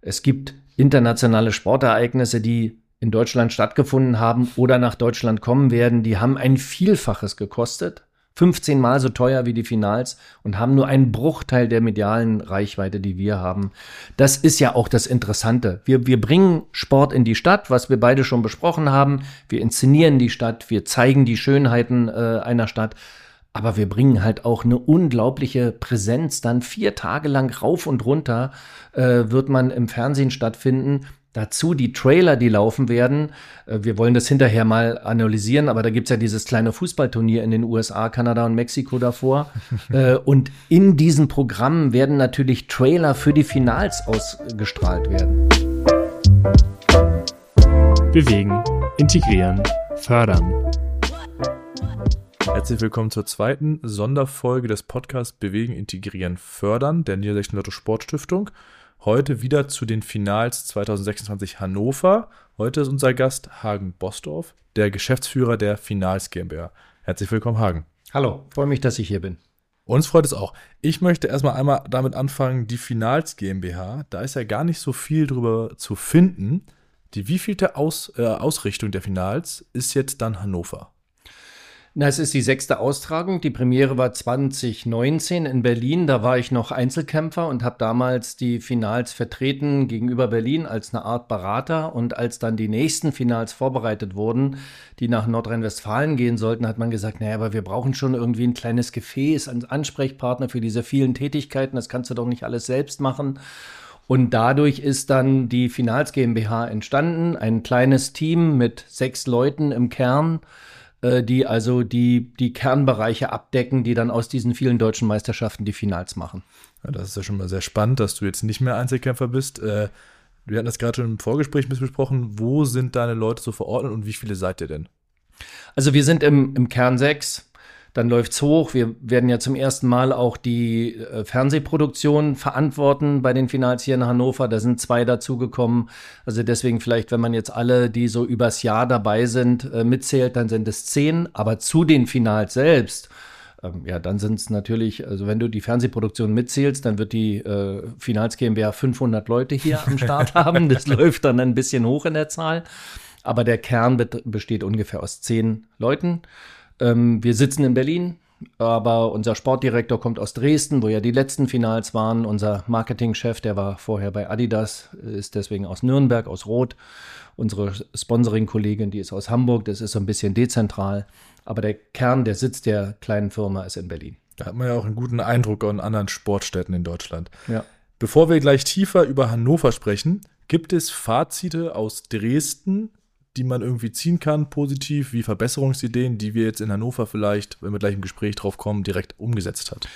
Es gibt internationale Sportereignisse, die in Deutschland stattgefunden haben oder nach Deutschland kommen werden, die haben ein Vielfaches gekostet, 15 Mal so teuer wie die Finals und haben nur einen Bruchteil der medialen Reichweite, die wir haben. Das ist ja auch das Interessante. Wir bringen Sport in die Stadt, was wir beide schon besprochen haben. Wir inszenieren die Stadt, wir zeigen die Schönheiten einer Stadt. Aber wir bringen halt auch eine unglaubliche Präsenz. Dann 4 Tage lang rauf und runter wird man im Fernsehen stattfinden. Dazu die Trailer, die laufen werden. Wir wollen das hinterher mal analysieren, aber da gibt's ja dieses kleine Fußballturnier in den USA, Kanada und Mexiko davor. Und in diesen Programmen werden natürlich Trailer für die Finals ausgestrahlt werden. Bewegen, integrieren, fördern. Herzlich willkommen zur zweiten Sonderfolge des Podcasts Bewegen, Integrieren, Fördern der Niedersächsischen Lotto Sportstiftung. Heute wieder zu den Finals 2026 Hannover. Heute ist unser Gast Hagen Bosdorf, der Geschäftsführer der Finals GmbH. Herzlich willkommen, Hagen. Hallo, freue mich, dass ich hier bin. Uns freut es auch. Ich möchte einmal damit anfangen, die Finals GmbH, da ist ja gar nicht so viel drüber zu finden. Die wievielte Ausrichtung der Finals ist jetzt dann Hannover? Na, es ist die 6. Austragung. Die Premiere war 2019 in Berlin. Da war ich noch Einzelkämpfer und habe damals die Finals vertreten gegenüber Berlin als eine Art Berater. Und als dann die nächsten Finals vorbereitet wurden, die nach Nordrhein-Westfalen gehen sollten, hat man gesagt, naja, aber wir brauchen schon irgendwie ein kleines Gefäß, einen Ansprechpartner für diese vielen Tätigkeiten. Das kannst du doch nicht alles selbst machen. Und dadurch ist dann die Finals GmbH entstanden. Ein kleines Team mit 6 Leuten im Kern, die also die Kernbereiche abdecken, die dann aus diesen vielen deutschen Meisterschaften die Finals machen. Ja, das ist ja schon mal sehr spannend, dass du jetzt nicht mehr Einzelkämpfer bist. Wir hatten das gerade schon im Vorgespräch ein bisschen besprochen. Wo sind deine Leute so verordnet und wie viele seid ihr denn? Also wir sind im Kern 6. Dann läuft's hoch. Wir werden ja zum ersten Mal auch die Fernsehproduktion verantworten bei den Finals hier in Hannover. Da sind 2 dazugekommen. Also deswegen vielleicht, wenn man jetzt alle, die so übers Jahr dabei sind, mitzählt, dann sind es 10. Aber zu den Finals selbst, dann sind es natürlich, also wenn du die Fernsehproduktion mitzählst, dann wird die Finals GmbH 500 Leute hier am Start haben. Das läuft dann ein bisschen hoch in der Zahl. Aber der Kern besteht ungefähr aus 10 Leuten. Wir sitzen in Berlin, aber unser Sportdirektor kommt aus Dresden, wo ja die letzten Finals waren. Unser Marketingchef, der war vorher bei Adidas, ist deswegen aus Nürnberg, aus Roth. Unsere Sponsoring-Kollegin, die ist aus Hamburg, das ist so ein bisschen dezentral. Aber der Kern, der Sitz der kleinen Firma ist in Berlin. Da hat man ja auch einen guten Eindruck an anderen Sportstätten in Deutschland. Ja. Bevor wir gleich tiefer über Hannover sprechen, gibt es Fazite aus Dresden, die man irgendwie ziehen kann, positiv, wie Verbesserungsideen, die wir jetzt in Hannover vielleicht, wenn wir gleich im Gespräch drauf kommen, direkt umgesetzt hat?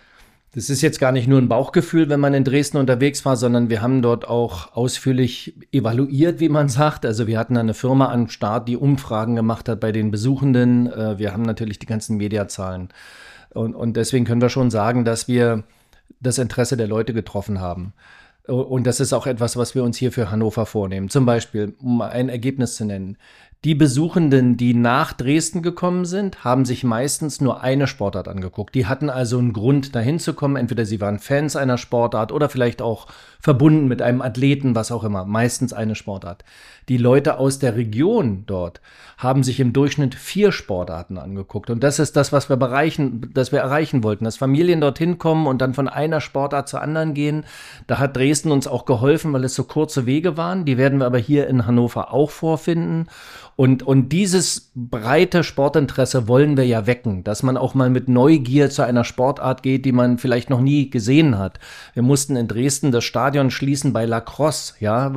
Das ist jetzt gar nicht nur ein Bauchgefühl, wenn man in Dresden unterwegs war, sondern wir haben dort auch ausführlich evaluiert, wie man sagt. Also wir hatten eine Firma am Start, die Umfragen gemacht hat bei den Besuchenden. Wir haben natürlich die ganzen Mediazahlen. Und deswegen können wir schon sagen, dass wir das Interesse der Leute getroffen haben. Und das ist auch etwas, was wir uns hier für Hannover vornehmen. Zum Beispiel, um ein Ergebnis zu nennen. Die Besuchenden, die nach Dresden gekommen sind, haben sich meistens nur eine Sportart angeguckt. Die hatten also einen Grund, dahin zu kommen. Entweder sie waren Fans einer Sportart oder vielleicht auch verbunden mit einem Athleten, was auch immer. Meistens eine Sportart. Die Leute aus der Region dort haben sich im Durchschnitt 4 Sportarten angeguckt. Und das ist das, was wir erreichen wollten. Dass Familien dorthin kommen und dann von einer Sportart zur anderen gehen. Da hat Dresden uns auch geholfen, weil es so kurze Wege waren. Die werden wir aber hier in Hannover auch vorfinden. Und dieses breite Sportinteresse wollen wir ja wecken, dass man auch mal mit Neugier zu einer Sportart geht, die man vielleicht noch nie gesehen hat. Wir mussten in Dresden das Stadion schließen bei Lacrosse, ja,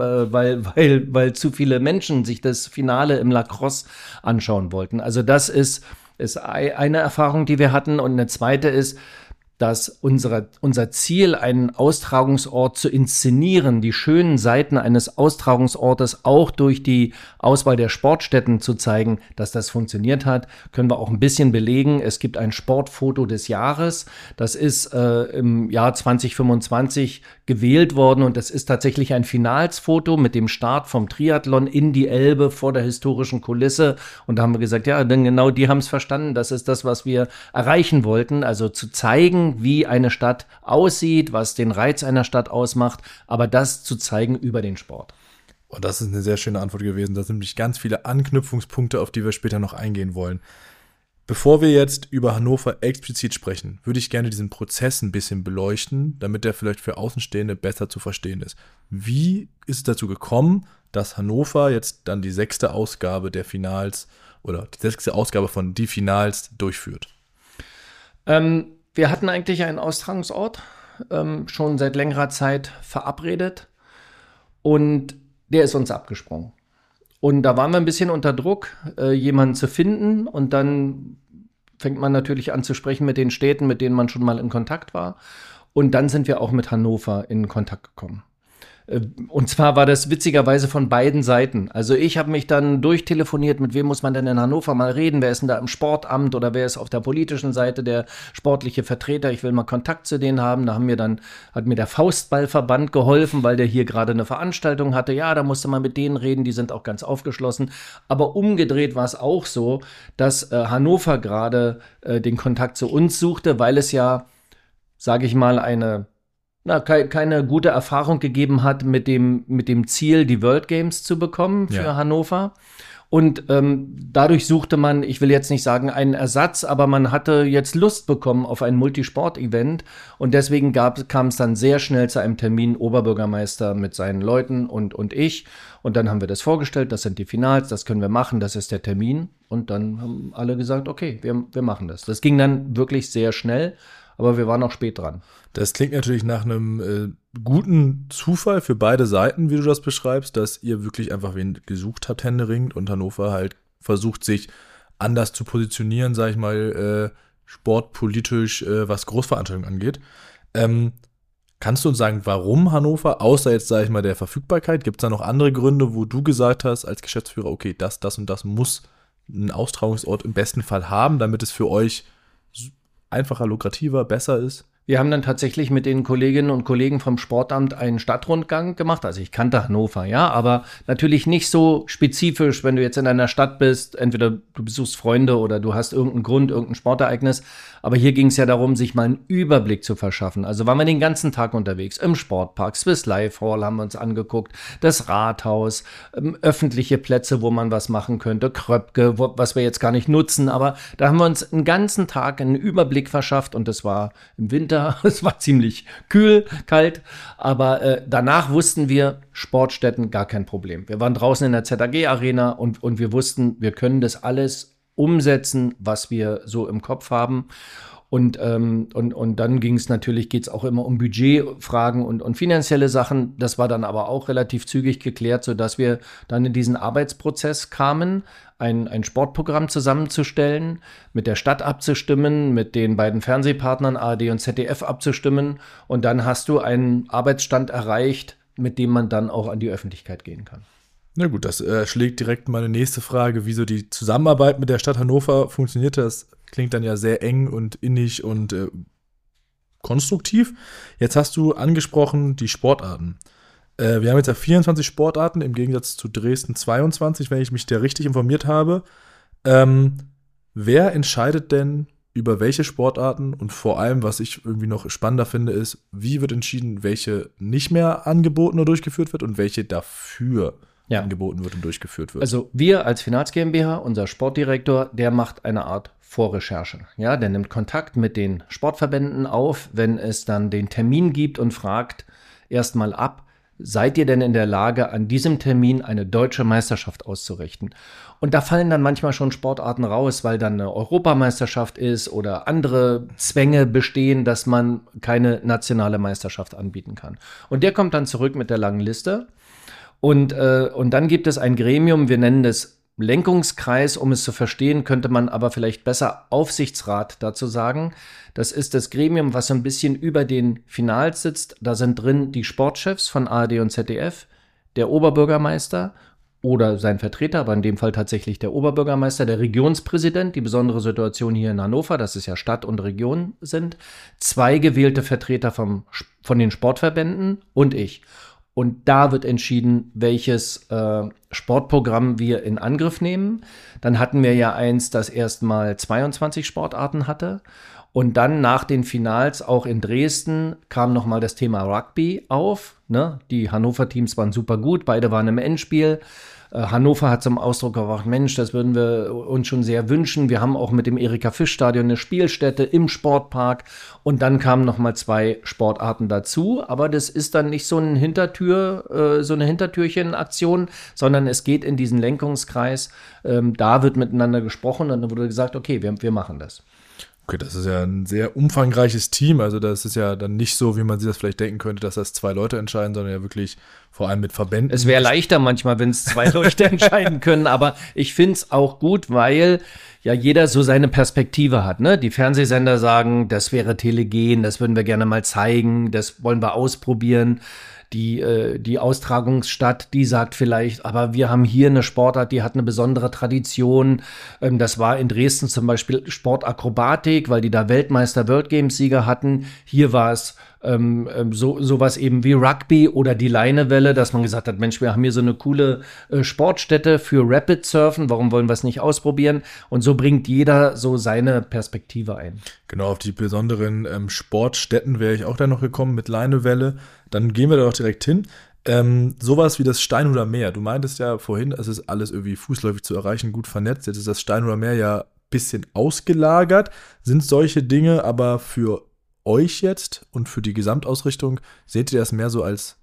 weil zu viele Menschen sich das Finale im Lacrosse anschauen wollten. Also das ist eine Erfahrung, die wir hatten. Und eine zweite ist, dass unser Ziel, einen Austragungsort zu inszenieren, die schönen Seiten eines Austragungsortes auch durch die Auswahl der Sportstätten zu zeigen, dass das funktioniert hat, können wir auch ein bisschen belegen. Es gibt ein Sportfoto des Jahres, das ist im Jahr 2025 gewählt worden und das ist tatsächlich ein Finalsfoto mit dem Start vom Triathlon in die Elbe vor der historischen Kulisse und da haben wir gesagt, ja, denn genau die haben es verstanden, das ist das, was wir erreichen wollten, also zu zeigen, zeigen, wie eine Stadt aussieht, was den Reiz einer Stadt ausmacht, aber das zu zeigen über den Sport. Und das ist eine sehr schöne Antwort gewesen. Das sind nämlich ganz viele Anknüpfungspunkte, auf die wir später noch eingehen wollen. Bevor wir jetzt über Hannover explizit sprechen, würde ich gerne diesen Prozess ein bisschen beleuchten, damit der vielleicht für Außenstehende besser zu verstehen ist. Wie ist es dazu gekommen, dass Hannover jetzt dann die 6. Ausgabe der Finals oder die 6. Ausgabe von Die Finals durchführt? Wir hatten eigentlich einen Austragungsort schon seit längerer Zeit verabredet und der ist uns abgesprungen. Und da waren wir ein bisschen unter Druck, jemanden zu finden. Und dann fängt man natürlich an zu sprechen mit den Städten, mit denen man schon mal in Kontakt war. Und dann sind wir auch mit Hannover in Kontakt gekommen. Und zwar war das witzigerweise von beiden Seiten. Also ich habe mich dann durchtelefoniert, mit wem muss man denn in Hannover mal reden? Wer ist denn da im Sportamt oder wer ist auf der politischen Seite der sportliche Vertreter? Ich will mal Kontakt zu denen haben. Da hat mir der Faustballverband geholfen, weil der hier gerade eine Veranstaltung hatte. Ja, da musste man mit denen reden, die sind auch ganz aufgeschlossen. Aber umgedreht war es auch so, dass Hannover gerade den Kontakt zu uns suchte, weil es ja, sage ich mal, keine gute Erfahrung gegeben hat mit dem Ziel, die World Games zu bekommen für Hannover. Und dadurch suchte man, ich will jetzt nicht sagen einen Ersatz, aber man hatte jetzt Lust bekommen auf ein Multisport-Event. Und deswegen kam es dann sehr schnell zu einem Termin, Oberbürgermeister mit seinen Leuten und ich. Und dann haben wir das vorgestellt, das sind die Finals, das können wir machen, das ist der Termin. Und dann haben alle gesagt, okay, wir machen das. Das ging dann wirklich sehr schnell. Aber wir waren auch spät dran. Das klingt natürlich nach einem guten Zufall für beide Seiten, wie du das beschreibst, dass ihr wirklich einfach wen gesucht habt, händeringend, und Hannover halt versucht, sich anders zu positionieren, sag ich mal, sportpolitisch, was Großveranstaltungen angeht. Kannst du uns sagen, warum Hannover, außer jetzt, sag ich mal, der Verfügbarkeit, gibt es da noch andere Gründe, wo du gesagt hast als Geschäftsführer, okay, das und das muss ein Austragungsort im besten Fall haben, damit es für euch einfacher, lukrativer, besser ist? Wir haben dann tatsächlich mit den Kolleginnen und Kollegen vom Sportamt einen Stadtrundgang gemacht. Also ich kannte Hannover, ja, aber natürlich nicht so spezifisch, wenn du jetzt in einer Stadt bist, entweder du besuchst Freunde oder du hast irgendeinen Grund, irgendein Sportereignis. Aber hier ging es ja darum, sich mal einen Überblick zu verschaffen. Also waren wir den ganzen Tag unterwegs im Sportpark, Swiss Life Hall haben wir uns angeguckt, das Rathaus, öffentliche Plätze, wo man was machen könnte, Kröpke, was wir jetzt gar nicht nutzen. Aber da haben wir uns einen ganzen Tag einen Überblick verschafft und das war im Winter. Es war ziemlich kühl, kalt, aber danach wussten wir, Sportstätten gar kein Problem. Wir waren draußen in der ZAG-Arena und wir wussten, wir können das alles umsetzen, was wir so im Kopf haben. Und dann geht's auch immer um Budgetfragen und finanzielle Sachen. Das war dann aber auch relativ zügig geklärt, sodass wir dann in diesen Arbeitsprozess kamen, ein Sportprogramm zusammenzustellen, mit der Stadt abzustimmen, mit den beiden Fernsehpartnern ARD und ZDF abzustimmen. Und dann hast du einen Arbeitsstand erreicht, mit dem man dann auch an die Öffentlichkeit gehen kann. Na gut, das schlägt direkt meine nächste Frage, wieso die Zusammenarbeit mit der Stadt Hannover funktioniert. Das klingt dann ja sehr eng und innig und konstruktiv. Jetzt hast du angesprochen die Sportarten. Wir haben jetzt ja 24 Sportarten im Gegensatz zu Dresden 22, wenn ich mich da richtig informiert habe. Wer entscheidet denn über welche Sportarten und vor allem, was ich irgendwie noch spannender finde, ist, wie wird entschieden, welche nicht mehr angeboten oder durchgeführt wird und welche dafür angeboten wird und durchgeführt wird? Also wir als Finals GmbH, unser Sportdirektor, der macht eine Art Vorrecherche. Ja, der nimmt Kontakt mit den Sportverbänden auf, wenn es dann den Termin gibt und fragt erstmal ab, seid ihr denn in der Lage, an diesem Termin eine deutsche Meisterschaft auszurichten? Und da fallen dann manchmal schon Sportarten raus, weil dann eine Europameisterschaft ist oder andere Zwänge bestehen, dass man keine nationale Meisterschaft anbieten kann. Und der kommt dann zurück mit der langen Liste. Und dann gibt es ein Gremium, wir nennen das Lenkungskreis, um es zu verstehen, könnte man aber vielleicht besser Aufsichtsrat dazu sagen. Das ist das Gremium, was so ein bisschen über den Finals sitzt. Da sind drin die Sportchefs von ARD und ZDF, der Oberbürgermeister oder sein Vertreter, aber in dem Fall tatsächlich der Oberbürgermeister, der Regionspräsident, die besondere Situation hier in Hannover, dass es ja Stadt und Region sind, 2 gewählte Vertreter von den Sportverbänden und ich. Und da wird entschieden, welches Sportprogramm wir in Angriff nehmen. Dann hatten wir ja eins, das erstmal 22 Sportarten hatte. Und dann nach den Finals, auch in Dresden, kam nochmal das Thema Rugby auf. Ne? Die Hannover-Teams waren super gut, beide waren im Endspiel. Hannover hat zum Ausdruck gebracht, Mensch, das würden wir uns schon sehr wünschen. Wir haben auch mit dem Erika-Fisch-Stadion eine Spielstätte im Sportpark. Und dann kamen nochmal 2 Sportarten dazu. Aber das ist dann nicht so eine Hintertürchen-Aktion, sondern es geht in diesen Lenkungskreis. Da wird miteinander gesprochen und dann wurde gesagt, okay, wir machen das. Okay, das ist ja ein sehr umfangreiches Team. Also das ist ja dann nicht so, wie man sich das vielleicht denken könnte, dass das 2 Leute entscheiden, sondern ja wirklich vor allem mit Verbänden. Es wäre leichter manchmal, wenn es 2 Leute entscheiden können, aber ich finde es auch gut, weil ja jeder so seine Perspektive hat. Ne? Die Fernsehsender sagen, das wäre telegen, das würden wir gerne mal zeigen, das wollen wir ausprobieren. Die Austragungsstadt, die sagt vielleicht, aber wir haben hier eine Sportart, die hat eine besondere Tradition. Das war in Dresden zum Beispiel Sportakrobatik, weil die da Weltmeister World Games Sieger hatten. Hier war es sowas eben wie Rugby oder die Leinewelle, dass man gesagt hat, Mensch, wir haben hier so eine coole Sportstätte für Rapid Surfen, warum wollen wir es nicht ausprobieren? Und so bringt jeder so seine Perspektive ein. Genau, auf die besonderen Sportstätten wäre ich auch dann noch gekommen mit Leinewelle. Dann gehen wir da doch direkt hin. Sowas wie das Steinhuder Meer. Du meintest ja vorhin, es ist alles irgendwie fußläufig zu erreichen, gut vernetzt. Jetzt ist das Steinhuder Meer ja ein bisschen ausgelagert. Sind solche Dinge aber für euch jetzt und für die Gesamtausrichtung, seht ihr das mehr so als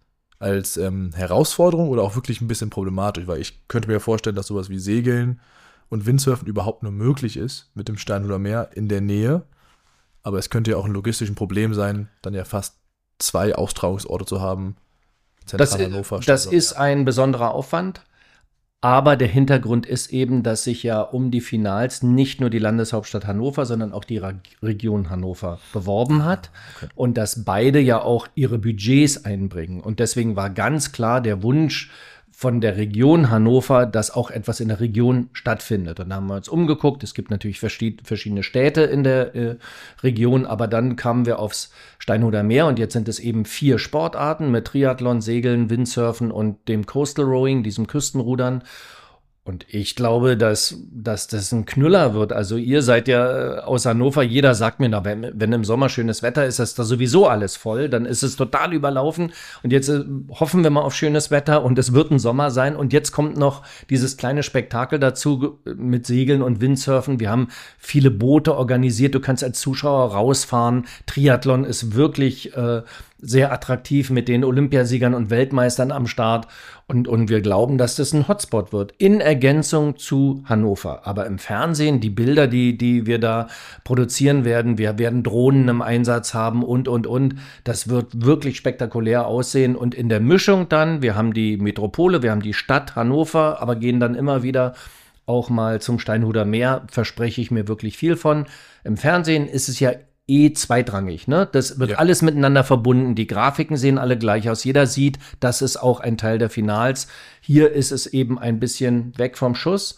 Herausforderung oder auch wirklich ein bisschen problematisch? Weil ich könnte mir vorstellen, dass sowas wie Segeln und Windsurfen überhaupt nur möglich ist mit dem Steinhuder Meer in der Nähe. Aber es könnte ja auch ein logistisches Problem sein, dann ja fast 2 Austragungsorte zu haben. Hannover, das ist ein besonderer Aufwand. Aber der Hintergrund ist eben, dass sich ja um die Finals nicht nur die Landeshauptstadt Hannover, sondern auch die Region Hannover beworben hat. Okay. Und dass beide ja auch ihre Budgets einbringen. Und deswegen war ganz klar der Wunsch von der Region Hannover, dass auch etwas in der Region stattfindet. Und da haben wir uns umgeguckt. Es gibt natürlich verschiedene Städte in der Region, aber dann kamen wir aufs Steinhuder Meer und jetzt sind es eben 4 Sportarten mit Triathlon, Segeln, Windsurfen und dem Coastal Rowing, diesem Küstenrudern. Und ich glaube, dass das ein Knüller wird. Also ihr seid ja aus Hannover, jeder sagt mir, na, wenn im Sommer schönes Wetter ist, ist da sowieso alles voll, dann ist es total überlaufen. Und jetzt hoffen wir mal auf schönes Wetter und es wird ein Sommer sein. Und jetzt kommt noch dieses kleine Spektakel dazu mit Segeln und Windsurfen. Wir haben viele Boote organisiert, du kannst als Zuschauer rausfahren. Triathlon ist wirklich sehr attraktiv mit den Olympiasiegern und Weltmeistern am Start. Und wir glauben, dass das ein Hotspot wird, in Ergänzung zu Hannover. Aber im Fernsehen, die Bilder, die wir da produzieren werden, wir werden Drohnen im Einsatz haben und. Das wird wirklich spektakulär aussehen. Und in der Mischung dann, wir haben die Metropole, wir haben die Stadt Hannover, aber gehen dann immer wieder auch mal zum Steinhuder Meer, verspreche ich mir wirklich viel von. Im Fernsehen ist es ja zweitrangig, ne? Das wird alles miteinander verbunden. Die Grafiken sehen alle gleich aus. Jeder sieht, das ist auch ein Teil der Finals. Hier ist es eben ein bisschen weg vom Schuss,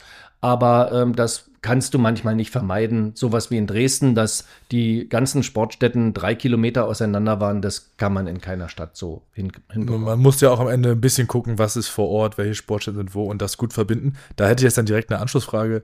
aber das kannst du manchmal nicht vermeiden. Sowas wie in Dresden, dass die ganzen Sportstätten 3 Kilometer auseinander waren, das kann man in keiner Stadt so hinbekommen. Man muss ja auch am Ende ein bisschen gucken, was ist vor Ort, welche Sportstätten sind wo und das gut verbinden. Da hätte ich jetzt dann direkt eine Anschlussfrage.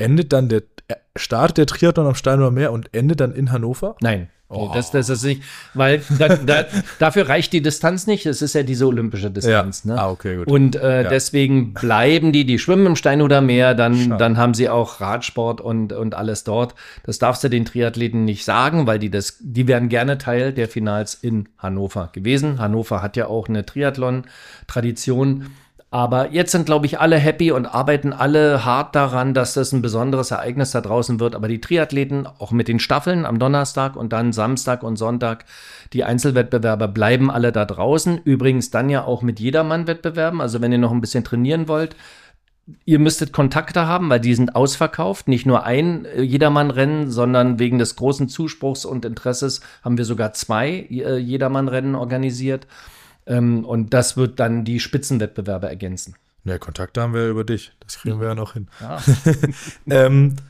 Startet der Triathlon am Steinhuder Meer und endet dann in Hannover? Nein, das ist nicht, weil dafür reicht die Distanz nicht. Es ist ja diese olympische Distanz. Ja. Ne? Okay, gut. Und deswegen bleiben die schwimmen im Steinhuder Meer, dann haben sie auch Radsport und alles dort. Das darfst du den Triathleten nicht sagen, weil die wären gerne Teil der Finals in Hannover gewesen. Hannover hat ja auch eine Triathlon-Tradition. Aber jetzt sind, glaube ich, alle happy und arbeiten alle hart daran, dass das ein besonderes Ereignis da draußen wird. Aber die Triathleten, auch mit den Staffeln am Donnerstag und dann Samstag und Sonntag, die Einzelwettbewerber bleiben alle da draußen. Übrigens dann ja auch mit Jedermann-Wettbewerben. Also wenn ihr noch ein bisschen trainieren wollt, ihr müsstet Kontakte haben, weil die sind ausverkauft. Nicht nur ein Jedermann-Rennen, sondern wegen des großen Zuspruchs und Interesses haben wir sogar 2 Jedermann-Rennen organisiert. Und das wird dann die Spitzenwettbewerbe ergänzen. Ja, Kontakte haben wir ja über dich. Das kriegen wir ja noch hin. Ja.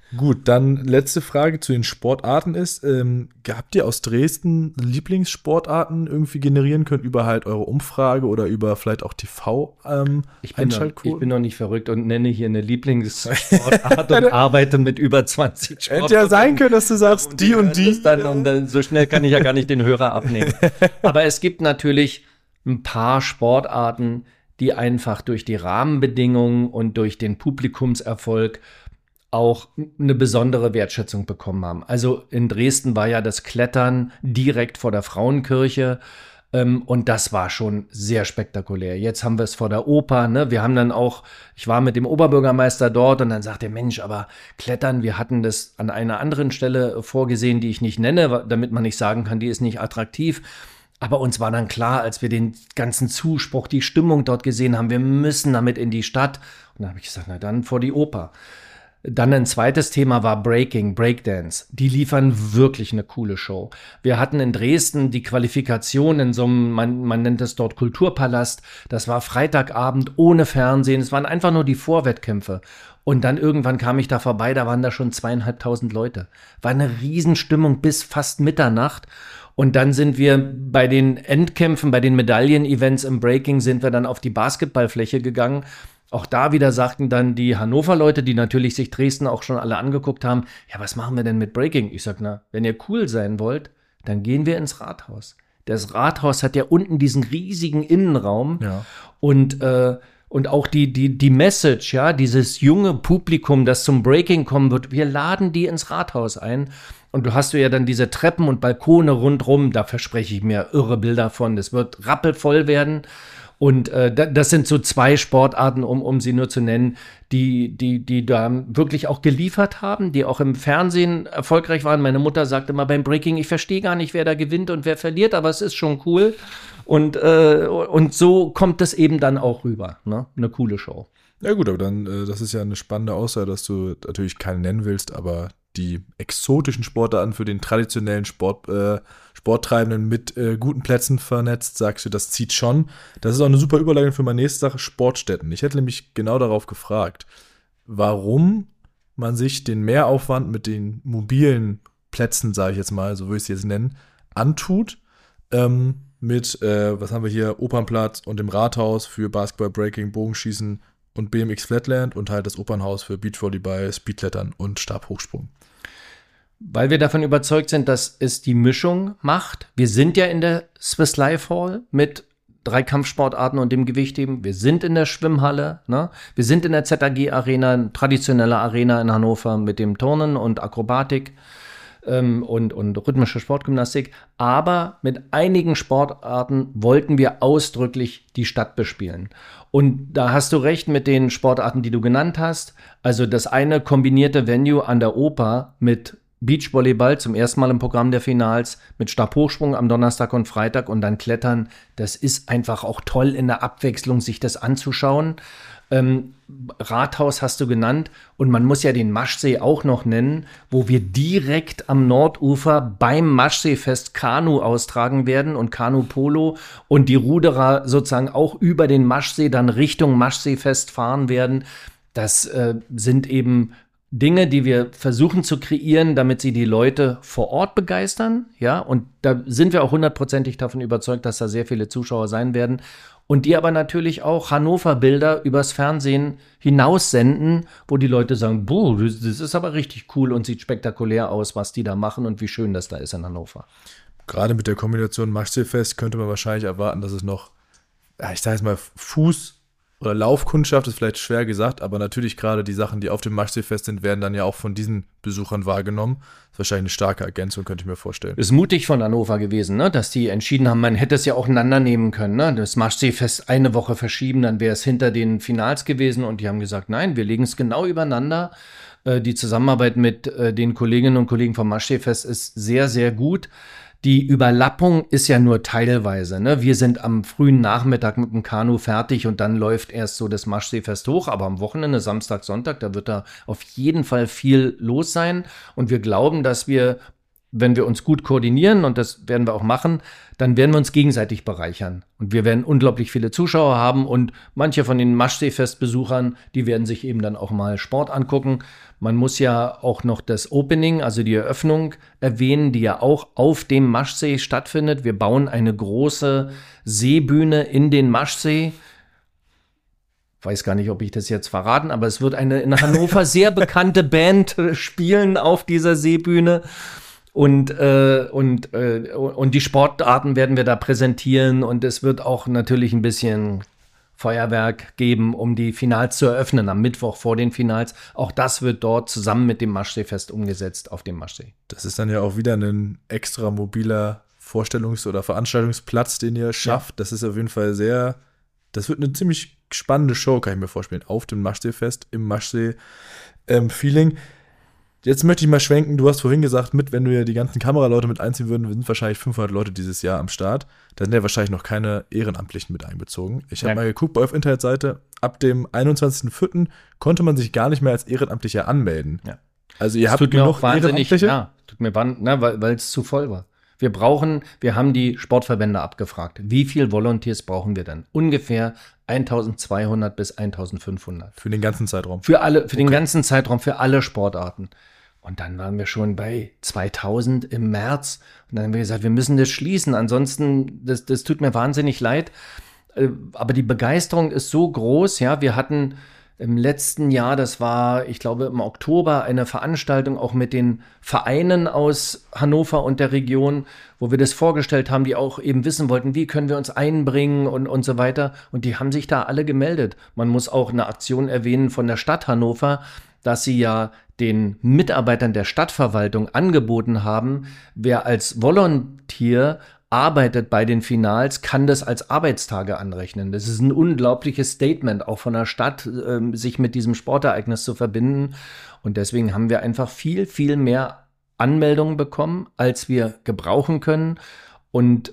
Gut, dann letzte Frage zu den Sportarten ist, habt ihr aus Dresden Lieblingssportarten irgendwie generieren können über halt eure Umfrage oder über vielleicht auch TV-Einschaltquoten? Ich bin noch nicht verrückt und nenne hier eine Lieblingssportart und arbeite mit über 20 Sportarten. Hätte ja sein können, dass du sagst, die und die. Dann so schnell kann ich ja gar nicht den Hörer abnehmen. Aber es gibt natürlich ein paar Sportarten, die einfach durch die Rahmenbedingungen und durch den Publikumserfolg auch eine besondere Wertschätzung bekommen haben. Also in Dresden war ja das Klettern direkt vor der Frauenkirche und das war schon sehr spektakulär. Jetzt haben wir es vor der Oper, ne? Wir haben dann auch, ich war mit dem Oberbürgermeister dort und dann sagt der Mensch, aber Klettern, wir hatten das an einer anderen Stelle vorgesehen, die ich nicht nenne, damit man nicht sagen kann, die ist nicht attraktiv. Aber uns war dann klar, als wir den ganzen Zuspruch, die Stimmung dort gesehen haben, wir müssen damit in die Stadt. Und dann habe ich gesagt, na dann vor die Oper. Dann ein zweites Thema war Breakdance. Die liefern wirklich eine coole Show. Wir hatten in Dresden die Qualifikation in so einem, man nennt es dort Kulturpalast. Das war Freitagabend ohne Fernsehen. Es waren einfach nur die Vorwettkämpfe. Und dann irgendwann kam ich da vorbei, da waren da schon 2.500 Leute. War eine Riesenstimmung bis fast Mitternacht. Und dann sind wir bei den Endkämpfen, bei den Medaillen-Events im Breaking, sind wir dann auf die Basketballfläche gegangen. Auch da wieder sagten dann die Hannover-Leute, die natürlich sich Dresden auch schon alle angeguckt haben, ja, was machen wir denn mit Breaking? Ich sag, na, wenn ihr cool sein wollt, dann gehen wir ins Rathaus. Das Rathaus hat ja unten diesen riesigen Innenraum und auch die Message, ja, dieses junge Publikum, das zum Breaking kommen wird, wir laden die ins Rathaus ein. Und du hast ja dann diese Treppen und Balkone rundrum, da verspreche ich mir irre Bilder von. Das wird rappelvoll werden. Und das sind so zwei Sportarten, um sie nur zu nennen, die da wirklich auch geliefert haben, die auch im Fernsehen erfolgreich waren. Meine Mutter sagte immer beim Breaking, ich verstehe gar nicht, wer da gewinnt und wer verliert, aber es ist schon cool. Und so kommt es eben dann auch rüber, ne? Eine coole Show. Ja gut, aber dann, das ist ja eine spannende Aussage, dass du natürlich keine nennen willst, aber die exotischen Sportarten für den traditionellen Sporttreibenden mit guten Plätzen vernetzt, sagst du, das zieht schon. Das ist auch eine super Überleitung für meine nächste Sache, Sportstätten. Ich hätte nämlich genau darauf gefragt, warum man sich den Mehraufwand mit den mobilen Plätzen, sage ich jetzt mal, so würde ich es jetzt nennen, antut, mit, was haben wir hier, Opernplatz und dem Rathaus für Basketball, Breaking, Bogenschießen und BMX Flatland und halt das Opernhaus für Beachvolleyball, Speedklettern und Stabhochsprung. Weil wir davon überzeugt sind, dass es die Mischung macht. Wir sind ja in der Swiss Life Hall mit 3 Kampfsportarten und dem Gewichtheben. Wir sind in der Schwimmhalle, ne? Wir sind in der ZAG Arena, eine traditionelle Arena in Hannover mit dem Turnen und Akrobatik und rhythmische Sportgymnastik. Aber mit einigen Sportarten wollten wir ausdrücklich die Stadt bespielen. Und da hast du recht mit den Sportarten, die du genannt hast. Also das eine kombinierte Venue an der Oper mit Beachvolleyball zum ersten Mal im Programm der Finals, mit Stabhochsprung am Donnerstag und Freitag und dann Klettern. Das ist einfach auch toll in der Abwechslung, sich das anzuschauen. Rathaus hast du genannt und man muss ja den Maschsee auch noch nennen, wo wir direkt am Nordufer beim Maschseefest Kanu austragen werden und Kanu-Polo und die Ruderer sozusagen auch über den Maschsee dann Richtung Maschseefest fahren werden. Das sind eben Dinge, die wir versuchen zu kreieren, damit sie die Leute vor Ort begeistern, ja, und da sind wir auch 100%ig davon überzeugt, dass da sehr viele Zuschauer sein werden und die aber natürlich auch Hannover-Bilder übers Fernsehen hinaussenden, wo die Leute sagen, boah, das ist aber richtig cool und sieht spektakulär aus, was die da machen und wie schön das da ist in Hannover. Gerade mit der Kombination Maschseefest könnte man wahrscheinlich erwarten, dass es noch, ja, ich sage jetzt mal, Fuß- oder Laufkundschaft ist vielleicht schwer gesagt, aber natürlich gerade die Sachen, die auf dem Maschseefest sind, werden dann ja auch von diesen Besuchern wahrgenommen. Das ist wahrscheinlich eine starke Ergänzung, könnte ich mir vorstellen. Ist mutig von Hannover gewesen, ne? Dass die entschieden haben, man hätte es ja auch einander nehmen können. Ne? Das Maschseefest eine Woche verschieben, dann wäre es hinter den Finals gewesen und die haben gesagt, nein, wir legen es genau übereinander. Die Zusammenarbeit mit den Kolleginnen und Kollegen vom Maschseefest ist sehr, sehr gut. Die Überlappung ist ja nur teilweise. Ne? Wir sind am frühen Nachmittag mit dem Kanu fertig und dann läuft erst so das Maschseefest hoch. Aber am Wochenende, Samstag, Sonntag, da wird da auf jeden Fall viel los sein. Und wir glauben, dass wir, wenn wir uns gut koordinieren, und das werden wir auch machen, dann werden wir uns gegenseitig bereichern. Und wir werden unglaublich viele Zuschauer haben und manche von den Maschsee-Festbesuchern, die werden sich eben dann auch mal Sport angucken. Man muss ja auch noch das Opening, also die Eröffnung erwähnen, die ja auch auf dem Maschsee stattfindet. Wir bauen eine große Seebühne in den Maschsee. Weiß gar nicht, ob ich das jetzt verraten, aber es wird eine in Hannover sehr bekannte Band spielen auf dieser Seebühne. Und die Sportarten werden wir da präsentieren und es wird auch natürlich ein bisschen Feuerwerk geben, um die Finals zu eröffnen am Mittwoch vor den Finals. Auch das wird dort zusammen mit dem Maschsee-Fest umgesetzt auf dem Maschsee. Das ist dann ja auch wieder ein extra mobiler Vorstellungs- oder Veranstaltungsplatz, den ihr schafft. Ja. Das ist auf jeden Fall das wird eine ziemlich spannende Show, kann ich mir vorstellen, auf dem Maschsee-Fest, im Maschsee-Feeling. Jetzt möchte ich mal schwenken, du hast vorhin gesagt, wenn wir ja die ganzen Kameraleute mit einziehen würden, sind wahrscheinlich 500 Leute dieses Jahr am Start. Da sind ja wahrscheinlich noch keine Ehrenamtlichen mit einbezogen. Ich habe mal geguckt bei eurer Internetseite, ab dem 21.04. konnte man sich gar nicht mehr als Ehrenamtlicher anmelden. Ja. Also ihr habt genug Ehrenamtliche? Ja, weil es zu voll war. Wir haben die Sportverbände abgefragt. Wie viel Volunteers brauchen wir denn? Ungefähr 1200 bis 1500. Für den ganzen Zeitraum? Den ganzen Zeitraum, für alle Sportarten. Und dann waren wir schon bei 2000 im März. Und dann haben wir gesagt, wir müssen das schließen. Ansonsten, das tut mir wahnsinnig leid. Aber die Begeisterung ist so groß. Ja, wir hatten im letzten Jahr, das war, ich glaube, im Oktober, eine Veranstaltung auch mit den Vereinen aus Hannover und der Region, wo wir das vorgestellt haben, die auch eben wissen wollten, wie können wir uns einbringen und so weiter. Und die haben sich da alle gemeldet. Man muss auch eine Aktion erwähnen von der Stadt Hannover, dass sie ja den Mitarbeitern der Stadtverwaltung angeboten haben, wer als Volontier arbeitet bei den Finals, kann das als Arbeitstage anrechnen. Das ist ein unglaubliches Statement, auch von der Stadt, sich mit diesem Sportereignis zu verbinden. Und deswegen haben wir einfach viel, viel mehr Anmeldungen bekommen, als wir gebrauchen können. Und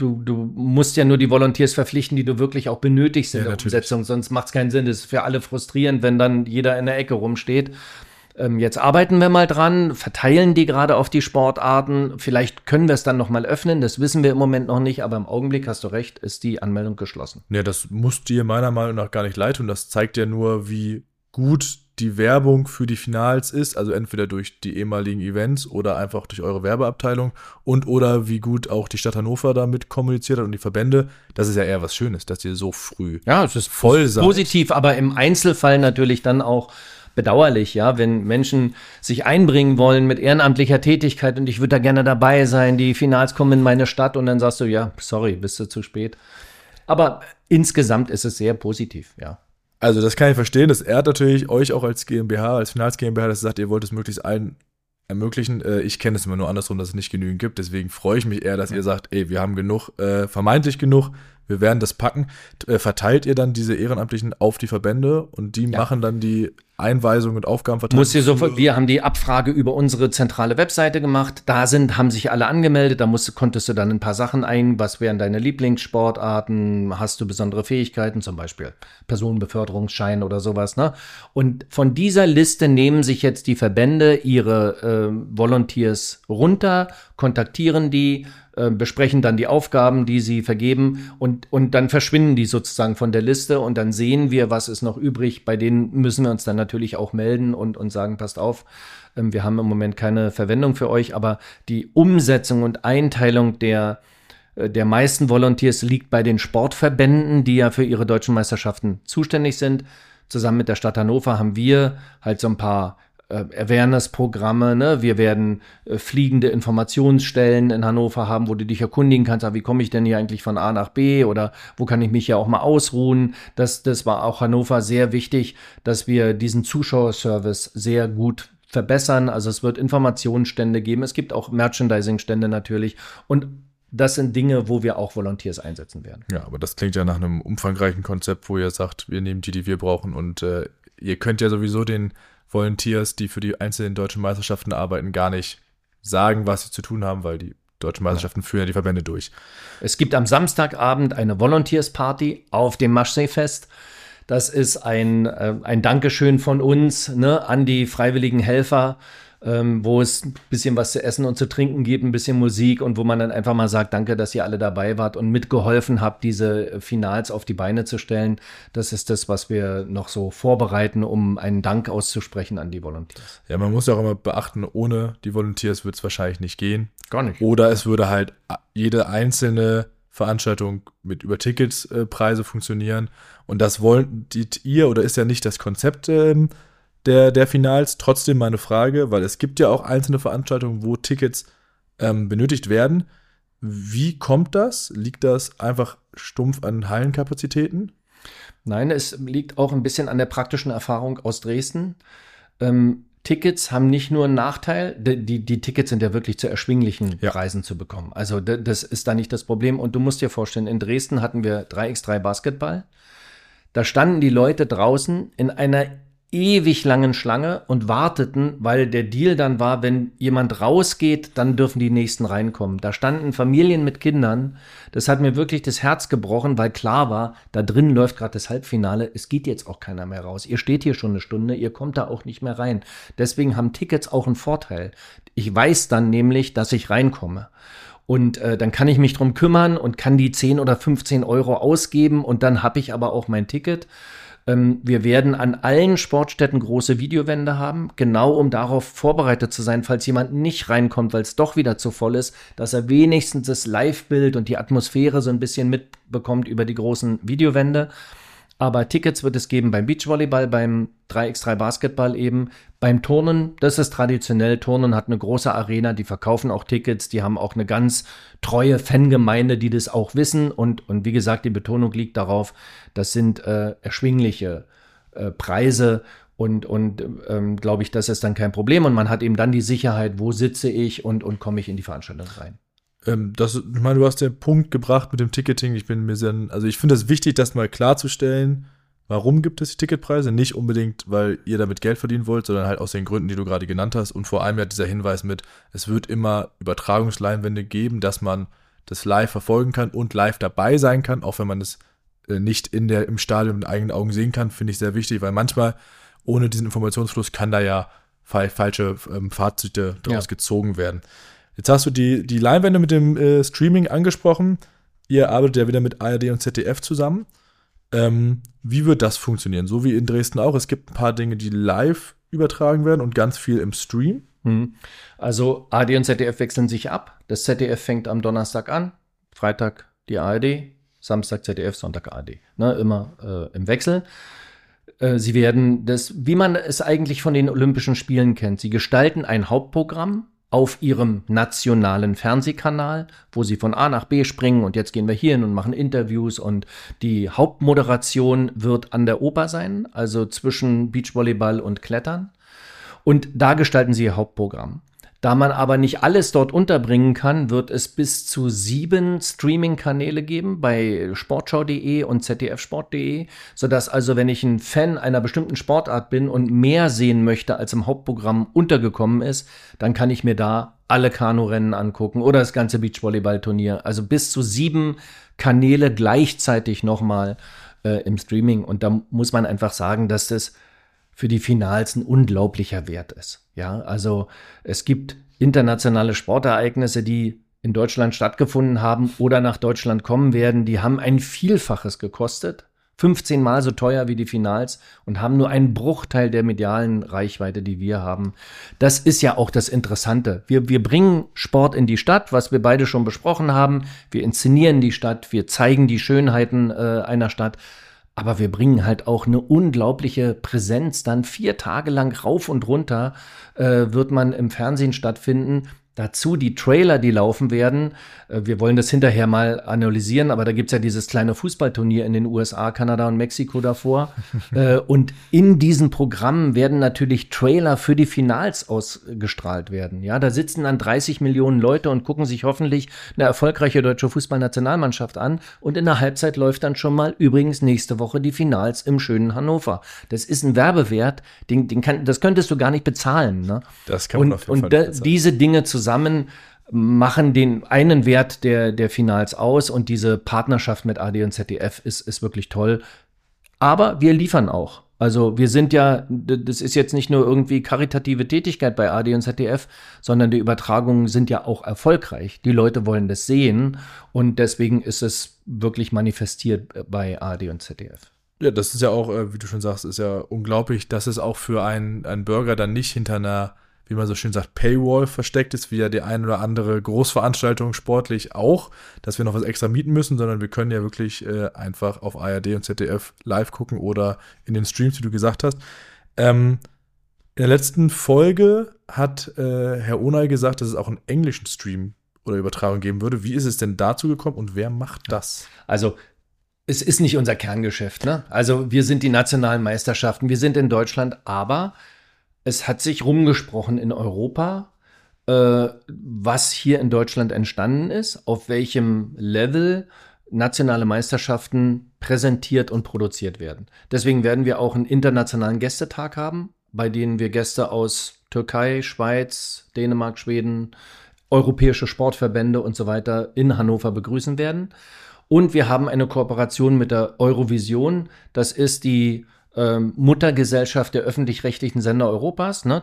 du musst ja nur die Volunteers verpflichten, die du wirklich auch benötigst in der Umsetzung. Sonst macht es keinen Sinn. Das ist für alle frustrierend, wenn dann jeder in der Ecke rumsteht. Jetzt arbeiten wir mal dran, verteilen die gerade auf die Sportarten. Vielleicht können wir es dann noch mal öffnen, das wissen wir im Moment noch nicht, aber im Augenblick, hast du recht, ist die Anmeldung geschlossen. Ja, das muss dir meiner Meinung nach gar nicht leid tun. Das zeigt ja nur, wie gut die Werbung für die Finals ist, also entweder durch die ehemaligen Events oder einfach durch eure Werbeabteilung oder wie gut auch die Stadt Hannover damit kommuniziert hat und die Verbände. Das ist ja eher was Schönes, dass ihr so früh es ist voll seid. Positiv, aber im Einzelfall natürlich dann auch bedauerlich, ja, wenn Menschen sich einbringen wollen mit ehrenamtlicher Tätigkeit und ich würde da gerne dabei sein, die Finals kommen in meine Stadt und dann sagst du, ja, sorry, bist du zu spät. Aber insgesamt ist es sehr positiv, ja. Also das kann ich verstehen, das ehrt natürlich euch auch als GmbH, als Finals GmbH, dass ihr sagt, ihr wollt es möglichst allen ermöglichen. Ich kenne es immer nur andersrum, dass es nicht genügend gibt, deswegen freue ich mich eher, dass ihr sagt, wir haben genug, vermeintlich genug, wir werden das packen. Verteilt ihr dann diese Ehrenamtlichen auf die Verbände und die machen dann die Einweisung und Aufgabenverteilung? Wir haben die Abfrage über unsere zentrale Webseite gemacht. Da haben sich alle angemeldet. Da konntest du dann ein paar Sachen was wären deine Lieblingssportarten? Hast du besondere Fähigkeiten? Zum Beispiel Personenbeförderungsschein oder sowas, ne? Und von dieser Liste nehmen sich jetzt die Verbände ihre Volunteers runter, kontaktieren die, besprechen dann die Aufgaben, die sie vergeben und dann verschwinden die sozusagen von der Liste und dann sehen wir, was ist noch übrig. Bei denen müssen wir uns dann natürlich auch melden und sagen, passt auf, wir haben im Moment keine Verwendung für euch, aber die Umsetzung und Einteilung der meisten Volunteers liegt bei den Sportverbänden, die ja für ihre deutschen Meisterschaften zuständig sind. Zusammen mit der Stadt Hannover haben wir halt so ein paar Awareness-Programme, ne? Wir werden fliegende Informationsstellen in Hannover haben, wo du dich erkundigen kannst, wie komme ich denn hier eigentlich von A nach B oder wo kann ich mich ja auch mal ausruhen. Das war auch Hannover sehr wichtig, dass wir diesen Zuschauerservice sehr gut verbessern. Also es wird Informationsstände geben, es gibt auch Merchandising-Stände natürlich und das sind Dinge, wo wir auch Volunteers einsetzen werden. Ja, aber das klingt ja nach einem umfangreichen Konzept, wo ihr sagt, wir nehmen die wir brauchen und ihr könnt ja sowieso den Volunteers, die für die einzelnen deutschen Meisterschaften arbeiten, gar nicht sagen, was sie zu tun haben, weil die deutschen Meisterschaften führen ja die Verbände durch. Es gibt am Samstagabend eine Volunteers-Party auf dem Maschsee-Fest. Das ist ein Dankeschön von uns, ne, an die freiwilligen Helfer wo es ein bisschen was zu essen und zu trinken gibt, ein bisschen Musik und wo man dann einfach mal sagt, danke, dass ihr alle dabei wart und mitgeholfen habt, diese Finals auf die Beine zu stellen. Das ist das, was wir noch so vorbereiten, um einen Dank auszusprechen an die Volunteers. Ja, man muss ja auch immer beachten, ohne die Volunteers wird es wahrscheinlich nicht gehen. Gar nicht. Oder es würde halt jede einzelne Veranstaltung mit über Ticketspreise funktionieren. Und das wolltet ihr oder ist ja nicht das Konzept der Finals. Trotzdem meine Frage, weil es gibt ja auch einzelne Veranstaltungen, wo Tickets benötigt werden. Wie kommt das? Liegt das einfach stumpf an Hallenkapazitäten? Nein, es liegt auch ein bisschen an der praktischen Erfahrung aus Dresden. Tickets haben nicht nur einen Nachteil, die Tickets sind ja wirklich zu erschwinglichen Preisen zu bekommen. Also das ist da nicht das Problem. Und du musst dir vorstellen, in Dresden hatten wir 3x3 Basketball. Da standen die Leute draußen in einer ewig langen Schlange und warteten, weil der Deal dann war, wenn jemand rausgeht, dann dürfen die Nächsten reinkommen. Da standen Familien mit Kindern. Das hat mir wirklich das Herz gebrochen, weil klar war, da drin läuft gerade das Halbfinale. Es geht jetzt auch keiner mehr raus. Ihr steht hier schon eine Stunde, ihr kommt da auch nicht mehr rein. Deswegen haben Tickets auch einen Vorteil. Ich weiß dann nämlich, dass ich reinkomme. Und dann kann ich mich drum kümmern und kann die 10 oder 15 Euro ausgeben und dann habe ich aber auch mein Ticket. Wir werden an allen Sportstätten große Videowände haben, genau um darauf vorbereitet zu sein, falls jemand nicht reinkommt, weil es doch wieder zu voll ist, dass er wenigstens das Live-Bild und die Atmosphäre so ein bisschen mitbekommt über die großen Videowände. Aber Tickets wird es geben beim Beachvolleyball, beim 3x3 Basketball eben, beim Turnen. Das ist traditionell. Turnen hat eine große Arena, die verkaufen auch Tickets, die haben auch eine ganz treue Fangemeinde, die das auch wissen. Und wie gesagt, die Betonung liegt darauf, das sind erschwingliche Preise. Und glaube ich, das ist dann kein Problem. Und man hat eben dann die Sicherheit, wo sitze ich und komme ich in die Veranstaltung rein. Ich meine, du hast den Punkt gebracht mit dem Ticketing. Ich finde es wichtig, das mal klarzustellen. Warum gibt es die Ticketpreise? Nicht unbedingt, weil ihr damit Geld verdienen wollt, sondern halt aus den Gründen, die du gerade genannt hast. Und vor allem ja dieser Hinweis mit, es wird immer Übertragungsleinwände geben, dass man das live verfolgen kann und live dabei sein kann, auch wenn man es nicht im Stadion mit eigenen Augen sehen kann, finde ich sehr wichtig, weil manchmal ohne diesen Informationsfluss kann da ja falsche Fazite daraus gezogen werden. Jetzt hast du die Leinwände mit dem Streaming angesprochen. Ihr arbeitet ja wieder mit ARD und ZDF zusammen. Wie wird das funktionieren? So wie in Dresden auch. Es gibt ein paar Dinge, die live übertragen werden und ganz viel im Stream. Also ARD und ZDF wechseln sich ab. Das ZDF fängt am Donnerstag an, Freitag die ARD, Samstag ZDF, Sonntag ARD. Immer im Wechsel. Sie werden das, wie man es eigentlich von den Olympischen Spielen kennt, sie gestalten ein Hauptprogramm auf ihrem nationalen Fernsehkanal, wo sie von A nach B springen und jetzt gehen wir hier hin und machen Interviews und die Hauptmoderation wird an der Oper sein, also zwischen Beachvolleyball und Klettern. Und da gestalten sie ihr Hauptprogramm. Da man aber nicht alles dort unterbringen kann, wird es bis zu 7 Streaming-Kanäle geben bei sportschau.de und zdfsport.de, sodass also, wenn ich ein Fan einer bestimmten Sportart bin und mehr sehen möchte, als im Hauptprogramm untergekommen ist, dann kann ich mir da alle Kanurennen angucken oder das ganze Beachvolleyball-Turnier. Also bis zu 7 Kanäle gleichzeitig nochmal im Streaming. Und da muss man einfach sagen, dass das für die Finals ein unglaublicher Wert ist. Ja, also es gibt internationale Sportereignisse, die in Deutschland stattgefunden haben oder nach Deutschland kommen werden, die haben ein Vielfaches gekostet, 15 Mal so teuer wie die Finals und haben nur einen Bruchteil der medialen Reichweite, die wir haben. Das ist ja auch das Interessante. Wir bringen Sport in die Stadt, was wir beide schon besprochen haben. Wir inszenieren die Stadt, wir zeigen die Schönheiten einer Stadt. Aber wir bringen halt auch eine unglaubliche Präsenz. Dann 4 Tage lang rauf und runter wird man im Fernsehen stattfinden. Dazu die Trailer, die laufen werden. Wir wollen das hinterher mal analysieren, aber da gibt's ja dieses kleine Fußballturnier in den USA, Kanada und Mexiko davor. Und in diesen Programmen werden natürlich Trailer für die Finals ausgestrahlt werden. Ja, da sitzen dann 30 Millionen Leute und gucken sich hoffentlich eine erfolgreiche deutsche Fußballnationalmannschaft an. Und in der Halbzeit läuft dann schon mal übrigens nächste Woche die Finals im schönen Hannover. Das ist ein Werbewert, das könntest du gar nicht bezahlen. Ne? Das kann man auf jeden Fall bezahlen. Diese Dinge zusammen machen den einen Wert der Finals aus und diese Partnerschaft mit ARD und ZDF ist wirklich toll. Aber wir liefern auch. Also wir sind ja, das ist jetzt nicht nur irgendwie karitative Tätigkeit bei ARD und ZDF, sondern die Übertragungen sind ja auch erfolgreich. Die Leute wollen das sehen und deswegen ist es wirklich manifestiert bei ARD und ZDF. Ja, das ist ja auch, wie du schon sagst, ist ja unglaublich, dass es auch für einen Bürger dann nicht hinter einer, wie man so schön sagt, Paywall versteckt ist, wie ja die ein oder andere Großveranstaltung sportlich auch, dass wir noch was extra mieten müssen, sondern wir können ja wirklich einfach auf ARD und ZDF live gucken oder in den Streams, wie du gesagt hast. In der letzten Folge hat Herr Onay gesagt, dass es auch einen englischen Stream oder Übertragung geben würde. Wie ist es denn dazu gekommen und wer macht das? Also es ist nicht unser Kerngeschäft, ne? Also wir sind die nationalen Meisterschaften, wir sind in Deutschland, aber es hat sich rumgesprochen in Europa, was hier in Deutschland entstanden ist, auf welchem Level nationale Meisterschaften präsentiert und produziert werden. Deswegen werden wir auch einen internationalen Gästetag haben, bei denen wir Gäste aus Türkei, Schweiz, Dänemark, Schweden, europäische Sportverbände und so weiter in Hannover begrüßen werden. Und wir haben eine Kooperation mit der Eurovision. Das ist die Muttergesellschaft der öffentlich-rechtlichen Sender Europas. Ne?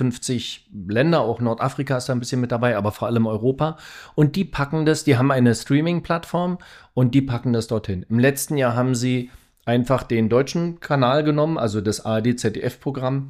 52 Länder, auch Nordafrika ist da ein bisschen mit dabei, aber vor allem Europa. Und die packen das, die haben eine Streaming-Plattform und die packen das dorthin. Im letzten Jahr haben sie einfach den deutschen Kanal genommen, also das ARD-ZDF-Programm,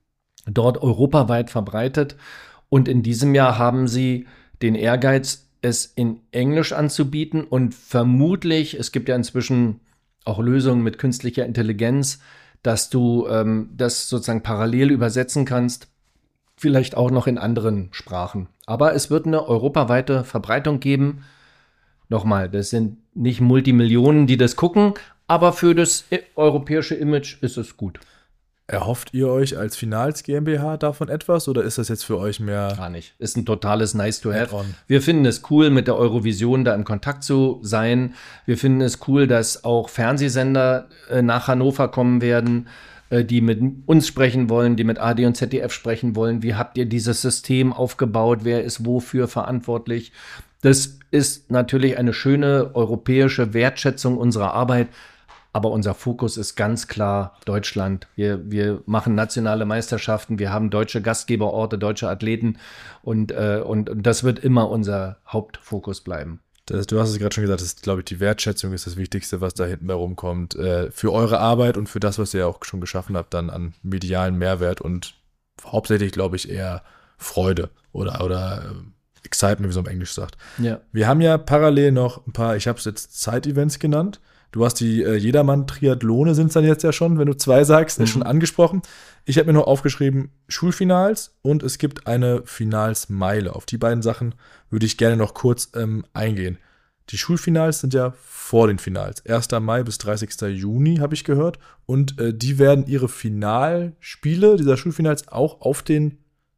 dort europaweit verbreitet. Und in diesem Jahr haben sie den Ehrgeiz, es in Englisch anzubieten und vermutlich, es gibt ja inzwischen auch Lösungen mit künstlicher Intelligenz, dass du das sozusagen parallel übersetzen kannst, vielleicht auch noch in anderen Sprachen. Aber es wird eine europaweite Verbreitung geben. Nochmal, das sind nicht Multimillionen, die das gucken, aber für das europäische Image ist es gut. Erhofft ihr euch als Finals GmbH davon etwas oder ist das jetzt für euch mehr? Gar nicht. Ist ein totales Nice to have. Add-on. Wir finden es cool, mit der Eurovision da im Kontakt zu sein. Wir finden es cool, dass auch Fernsehsender nach Hannover kommen werden, die mit uns sprechen wollen, die mit ARD und ZDF sprechen wollen. Wie habt ihr dieses System aufgebaut? Wer ist wofür verantwortlich? Das ist natürlich eine schöne europäische Wertschätzung unserer Arbeit. Aber unser Fokus ist ganz klar Deutschland. Wir machen nationale Meisterschaften, wir haben deutsche Gastgeberorte, deutsche Athleten und das wird immer unser Hauptfokus bleiben. Du hast es gerade schon gesagt, glaube ich, die Wertschätzung ist das Wichtigste, was da hinten bei rumkommt. Für eure Arbeit und für das, was ihr auch schon geschaffen habt, dann an medialen Mehrwert und hauptsächlich, glaube ich, eher Freude oder Excitement, wie so im Englisch sagt. Ja. Wir haben ja parallel noch ein paar, ich habe es jetzt Side-Events genannt. Du hast die Jedermann-Triathlone, sind es dann jetzt ja schon, wenn du 2 sagst, ist schon angesprochen. Ich habe mir noch aufgeschrieben, Schulfinals und es gibt eine Finalsmeile. Auf die beiden Sachen würde ich gerne noch kurz eingehen. Die Schulfinals sind ja vor den Finals. 1. Mai bis 30. Juni, habe ich gehört. Und die werden ihre Finalspiele dieser Schulfinals auch auf den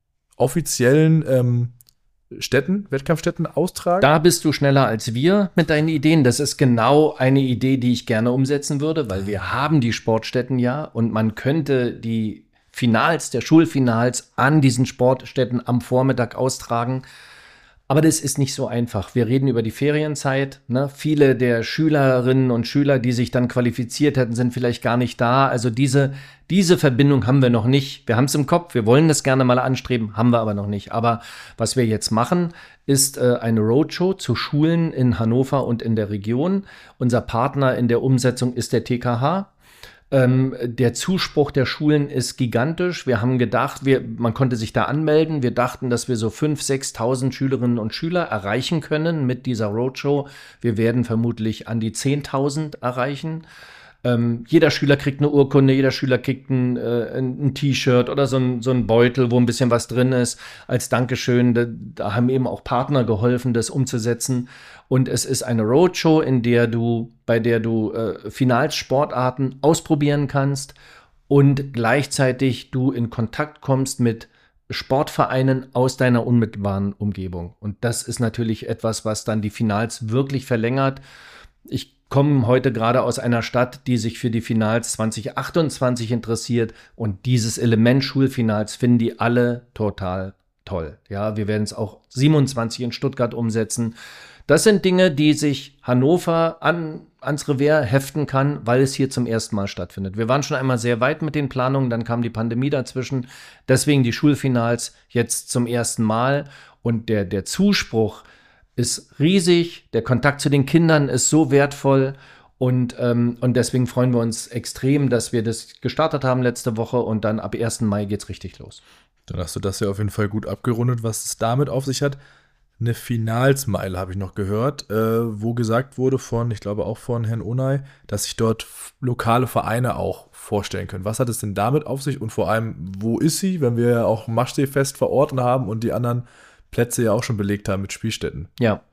offiziellen Wettkampfstätten austragen? Da bist du schneller als wir mit deinen Ideen. Das ist genau eine Idee, die ich gerne umsetzen würde, weil wir haben die Sportstätten ja und man könnte die Finals, der Schulfinals an diesen Sportstätten am Vormittag austragen. Aber das ist nicht so einfach. Wir reden über die Ferienzeit. Ne? Viele der Schülerinnen und Schüler, die sich dann qualifiziert hätten, sind vielleicht gar nicht da. Also diese Verbindung haben wir noch nicht. Wir haben es im Kopf, wir wollen das gerne mal anstreben, haben wir aber noch nicht. Aber was wir jetzt machen, ist eine Roadshow zu Schulen in Hannover und in der Region. Unser Partner in der Umsetzung ist der TKH. Der Zuspruch der Schulen ist gigantisch. Wir haben gedacht, man konnte sich da anmelden. Wir dachten, dass wir so 5.000, 6.000 Schülerinnen und Schüler erreichen können mit dieser Roadshow. Wir werden vermutlich an die 10.000 erreichen. Jeder Schüler kriegt eine Urkunde, jeder Schüler kriegt ein T-Shirt oder so ein Beutel, wo ein bisschen was drin ist, als Dankeschön. Da haben eben auch Partner geholfen, das umzusetzen. Und es ist eine Roadshow, bei der du Finalsportarten ausprobieren kannst und gleichzeitig du in Kontakt kommst mit Sportvereinen aus deiner unmittelbaren Umgebung. Und das ist natürlich etwas, was dann die Finals wirklich verlängert. Ich komme heute gerade aus einer Stadt, die sich für die Finals 2028 interessiert. Und dieses Element Schulfinals finden die alle total toll. Ja, wir werden es auch 27 in Stuttgart umsetzen. Das sind Dinge, die sich Hannover ans Revers heften kann, weil es hier zum ersten Mal stattfindet. Wir waren schon einmal sehr weit mit den Planungen, dann kam die Pandemie dazwischen. Deswegen die Schulfinals jetzt zum ersten Mal. Und der Zuspruch ist riesig, der Kontakt zu den Kindern ist so wertvoll. Und deswegen freuen wir uns extrem, dass wir das gestartet haben letzte Woche und dann ab 1. Mai geht's richtig los. Dann hast du das ja auf jeden Fall gut abgerundet, was es damit auf sich hat. Eine Finalsmeile habe ich noch gehört, wo gesagt wurde ich glaube auch von Herrn Onay, dass sich dort lokale Vereine auch vorstellen können. Was hat es denn damit auf sich und vor allem, wo ist sie, wenn wir ja auch Maschsee-Fest verorten haben und die anderen Plätze ja auch schon belegt haben mit Spielstätten? Ja.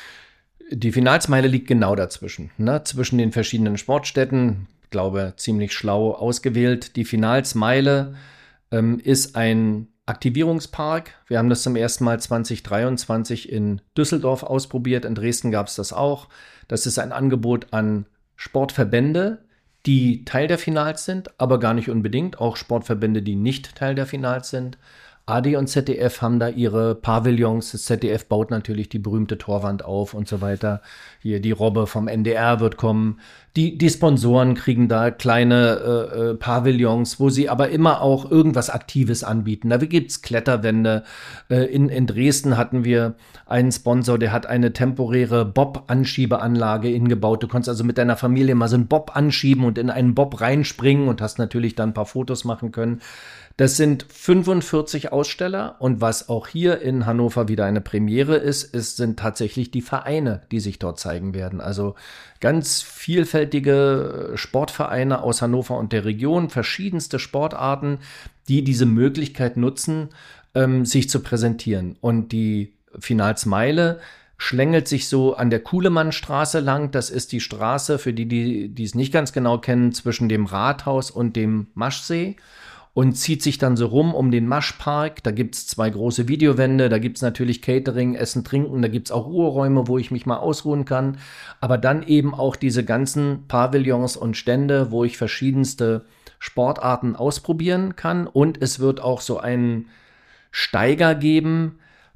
Die Finalsmeile liegt genau dazwischen, ne? Zwischen den verschiedenen Sportstätten. Ich glaube, ziemlich schlau ausgewählt. Die Finalsmeile ist ein Aktivierungspark. Wir haben das zum ersten Mal 2023 in Düsseldorf ausprobiert. In Dresden gab es das auch. Das ist ein Angebot an Sportverbände, die Teil der Finals sind, aber gar nicht unbedingt. Auch Sportverbände, die nicht Teil der Finals sind. AD und ZDF haben da ihre Pavillons. Das ZDF baut natürlich die berühmte Torwand auf und so weiter. Hier die Robbe vom NDR wird kommen. Die Sponsoren kriegen da kleine Pavillons, wo sie aber immer auch irgendwas Aktives anbieten. Da gibt's Kletterwände. In Dresden hatten wir einen Sponsor, der hat eine temporäre Bob-Anschiebeanlage ingebaut. Du konntest also mit deiner Familie mal so einen Bob anschieben und in einen Bob reinspringen und hast natürlich dann ein paar Fotos machen können. Das sind 45 Aussteller und was auch hier in Hannover wieder eine Premiere ist, sind tatsächlich die Vereine, die sich dort zeigen werden. Also ganz vielfältige Sportvereine aus Hannover und der Region, verschiedenste Sportarten, die diese Möglichkeit nutzen, sich zu präsentieren. Und die Finalsmeile schlängelt sich so an der Kuhlemannstraße lang. Das ist die Straße, für die es nicht ganz genau kennen, zwischen dem Rathaus und dem Maschsee. Und zieht sich dann so rum um den Maschpark. Da gibt's 2 große Videowände, da gibt's natürlich Catering, Essen, Trinken, da gibt's auch Ruheräume, wo ich mich mal ausruhen kann. Aber dann eben auch diese ganzen Pavillons und Stände, wo ich verschiedenste Sportarten ausprobieren kann. Und es wird auch so einen Steiger geben,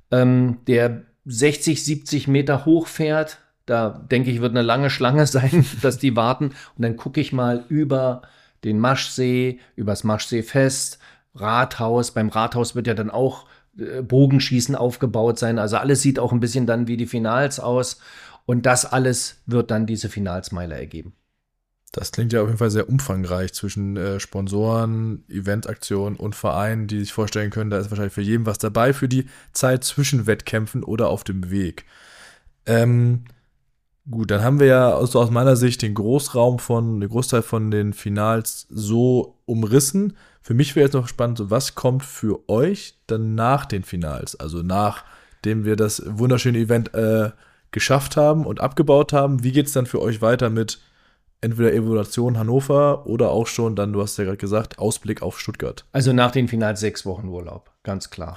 der 60, 70 Meter hoch fährt. Da denke ich, wird eine lange Schlange sein, dass die warten. Und dann gucke ich mal über den Maschsee, übers Maschseefest, Rathaus. Beim Rathaus wird ja dann auch Bogenschießen aufgebaut sein. Also alles sieht auch ein bisschen dann wie die Finals aus. Und das alles wird dann diese Finalsmeile ergeben. Das klingt ja auf jeden Fall sehr umfangreich zwischen Sponsoren, Eventaktionen und Vereinen, die sich vorstellen können, da ist wahrscheinlich für jeden was dabei für die Zeit zwischen Wettkämpfen oder auf dem Weg. Gut, dann haben wir ja aus meiner Sicht den Großteil von den Finals so umrissen. Für mich wäre jetzt noch spannend, was kommt für euch dann nach den Finals? Also nachdem wir das wunderschöne Event geschafft haben und abgebaut haben, wie geht es dann für euch weiter mit entweder Evaluation Hannover oder auch schon dann, du hast ja gerade gesagt, Ausblick auf Stuttgart? Also nach den Finals 6 Wochen Urlaub, ganz klar.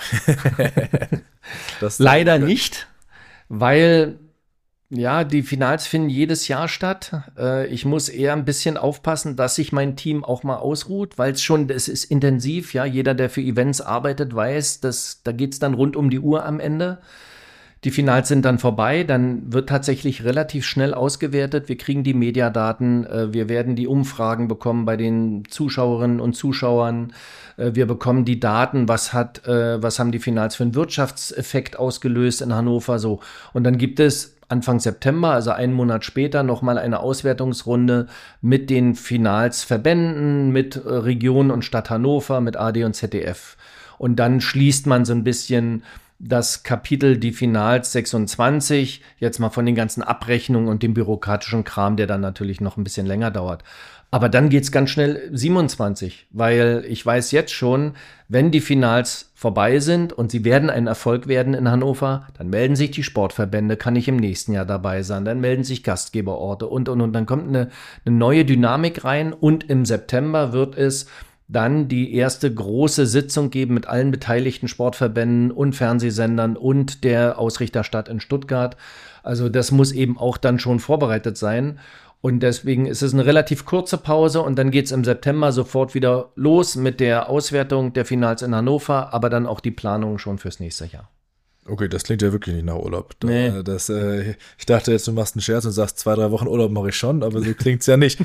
Leider nicht, weil ja, die Finals finden jedes Jahr statt. Ich muss eher ein bisschen aufpassen, dass sich mein Team auch mal ausruht, weil es ist intensiv. Ja, jeder, der für Events arbeitet, weiß, da geht's dann rund um die Uhr am Ende. Die Finals sind dann vorbei, dann wird tatsächlich relativ schnell ausgewertet. Wir kriegen die Mediadaten, wir werden die Umfragen bekommen bei den Zuschauerinnen und Zuschauern. Wir bekommen die Daten, was haben die Finals für einen Wirtschaftseffekt ausgelöst in Hannover so. Und dann gibt es Anfang September, also einen Monat später, nochmal eine Auswertungsrunde mit den Finalsverbänden, mit Region und Stadt Hannover, mit AD und ZDF. Und dann schließt man so ein bisschen das Kapitel, die Finals 26, jetzt mal von den ganzen Abrechnungen und dem bürokratischen Kram, der dann natürlich noch ein bisschen länger dauert. Aber dann geht's ganz schnell 27, weil ich weiß jetzt schon, wenn die Finals vorbei sind und sie werden ein Erfolg werden in Hannover, dann melden sich die Sportverbände, kann ich im nächsten Jahr dabei sein, dann melden sich Gastgeberorte und. Dann kommt eine neue Dynamik rein und im September wird es dann die erste große Sitzung geben mit allen beteiligten Sportverbänden und Fernsehsendern und der Ausrichterstadt in Stuttgart. Also das muss eben auch dann schon vorbereitet sein. Und deswegen ist es eine relativ kurze Pause und dann geht es im September sofort wieder los mit der Auswertung der Finals in Hannover, aber dann auch die Planung schon fürs nächste Jahr. Okay, das klingt ja wirklich nicht nach Urlaub. Nee. Ich dachte jetzt, du machst einen Scherz und sagst, 2-3 Wochen Urlaub mache ich schon, aber so klingt's ja nicht.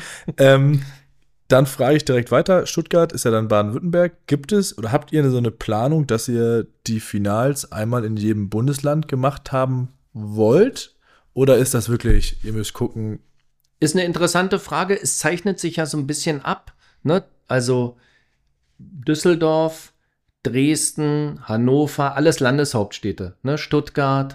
Dann frage ich direkt weiter. Stuttgart ist ja dann Baden-Württemberg. Gibt es oder habt ihr so eine Planung, dass ihr die Finals einmal in jedem Bundesland gemacht haben wollt? Oder ist das wirklich, ihr müsst gucken? Ist eine interessante Frage. Es zeichnet sich ja so ein bisschen ab, ne? Also Düsseldorf, Dresden, Hannover, alles Landeshauptstädte, ne? Stuttgart.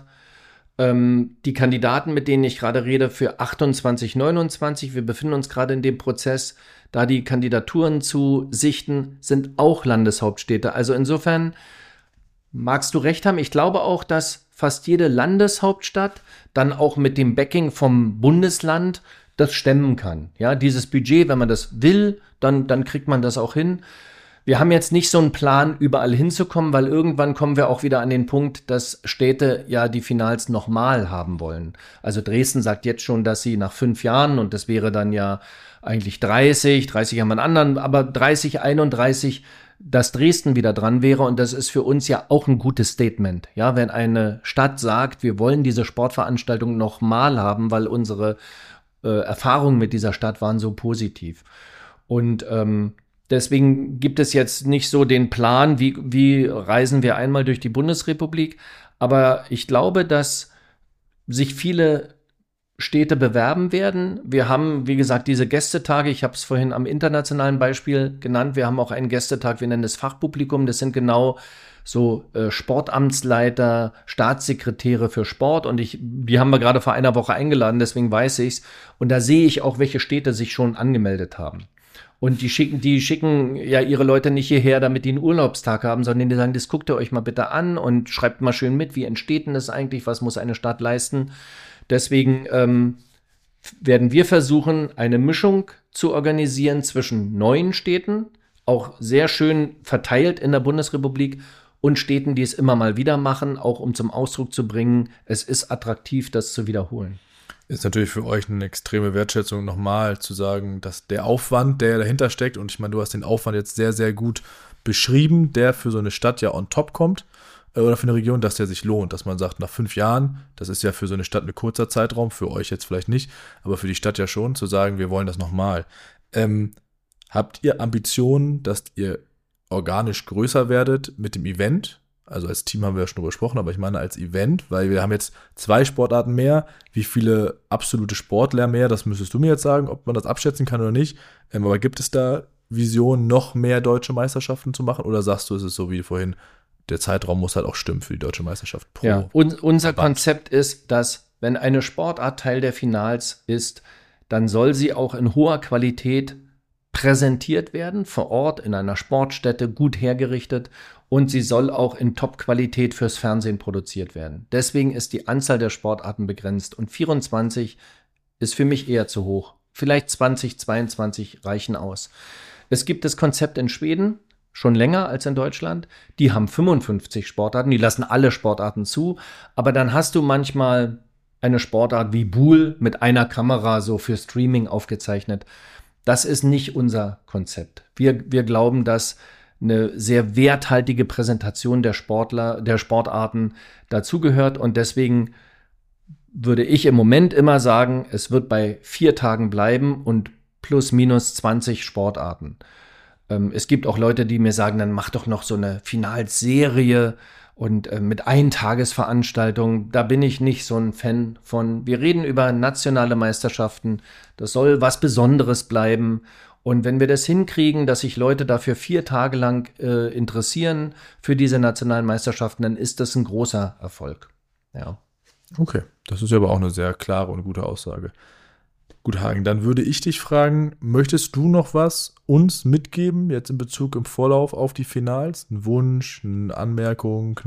Die Kandidaten, mit denen ich gerade rede, für 28, 29, wir befinden uns gerade in dem Prozess, da die Kandidaturen zu sichten, sind auch Landeshauptstädte. Also insofern magst du recht haben. Ich glaube auch, dass fast jede Landeshauptstadt dann auch mit dem Backing vom Bundesland das stemmen kann. Ja, dieses Budget, wenn man das will, dann kriegt man das auch hin. Wir haben jetzt nicht so einen Plan, überall hinzukommen, weil irgendwann kommen wir auch wieder an den Punkt, dass Städte ja die Finals nochmal haben wollen. Also Dresden sagt jetzt schon, dass sie nach 5 Jahren, und das wäre dann ja eigentlich 30 haben wir einen anderen, aber 30, 31, dass Dresden wieder dran wäre. Und das ist für uns ja auch ein gutes Statement. Ja, wenn eine Stadt sagt, wir wollen diese Sportveranstaltung nochmal haben, weil unsere Erfahrungen mit dieser Stadt waren so positiv. Und deswegen gibt es jetzt nicht so den Plan, wie reisen wir einmal durch die Bundesrepublik. Aber ich glaube, dass sich viele Städte bewerben werden. Wir haben, wie gesagt, diese Gästetage. Ich habe es vorhin am internationalen Beispiel genannt. Wir haben auch einen Gästetag, wir nennen es Fachpublikum. Das sind genau so Sportamtsleiter, Staatssekretäre für Sport. Und die haben wir gerade vor einer Woche eingeladen, deswegen weiß ich's. Und da sehe ich auch, welche Städte sich schon angemeldet haben. Und die schicken ja ihre Leute nicht hierher, damit die einen Urlaubstag haben, sondern die sagen, das guckt ihr euch mal bitte an und schreibt mal schön mit, wie entsteht denn das eigentlich, was muss eine Stadt leisten. Deswegen werden wir versuchen, eine Mischung zu organisieren zwischen neuen Städten, auch sehr schön verteilt in der Bundesrepublik, und Städten, die es immer mal wieder machen, auch um zum Ausdruck zu bringen, es ist attraktiv, das zu wiederholen. Ist natürlich für euch eine extreme Wertschätzung, nochmal zu sagen, dass der Aufwand, der dahinter steckt, und ich meine, du hast den Aufwand jetzt sehr, sehr gut beschrieben, der für so eine Stadt ja on top kommt, oder für eine Region, dass der sich lohnt, dass man sagt, nach 5 Jahren, das ist ja für so eine Stadt ein kurzer Zeitraum, für euch jetzt vielleicht nicht, aber für die Stadt ja schon, zu sagen, wir wollen das nochmal. Habt ihr Ambitionen, dass ihr organisch größer werdet mit dem Event? Also als Team haben wir ja schon drüber gesprochen, aber ich meine als Event, weil wir haben jetzt 2 Sportarten mehr. Wie viele absolute Sportler mehr, das müsstest du mir jetzt sagen, ob man das abschätzen kann oder nicht. Aber gibt es da Visionen, noch mehr deutsche Meisterschaften zu machen? Oder sagst du, es ist so wie vorhin, der Zeitraum muss halt auch stimmen für die deutsche Meisterschaft pro Ja, und unser Verband. Konzept ist, dass wenn eine Sportart Teil der Finals ist, dann soll sie auch in hoher Qualität präsentiert werden, vor Ort in einer Sportstätte, gut hergerichtet, und sie soll auch in Top-Qualität fürs Fernsehen produziert werden. Deswegen ist die Anzahl der Sportarten begrenzt, und 24 ist für mich eher zu hoch. Vielleicht 20, 22 reichen aus. Es gibt das Konzept in Schweden, schon länger als in Deutschland. Die haben 55 Sportarten, die lassen alle Sportarten zu, aber dann hast du manchmal eine Sportart wie Buhl mit einer Kamera so für Streaming aufgezeichnet. Das ist nicht unser Konzept. Wir glauben, dass eine sehr werthaltige Präsentation der Sportarten dazugehört, und deswegen würde ich im Moment immer sagen, es wird bei 4 Tagen bleiben und plus minus 20 Sportarten. Es gibt auch Leute, die mir sagen, dann mach doch noch so eine Finalserie und mit Eintagesveranstaltungen. Da bin ich nicht so ein Fan von. Wir reden über nationale Meisterschaften. Das soll was Besonderes bleiben. Und wenn wir das hinkriegen, dass sich Leute dafür 4 Tage lang interessieren für diese nationalen Meisterschaften, dann ist das ein großer Erfolg. Ja. Okay, das ist ja aber auch eine sehr klare und gute Aussage. Gut, Hagen, dann würde ich dich fragen, möchtest du noch was uns mitgeben, jetzt in Bezug im Vorlauf auf die Finals? Ein Wunsch, eine Anmerkung,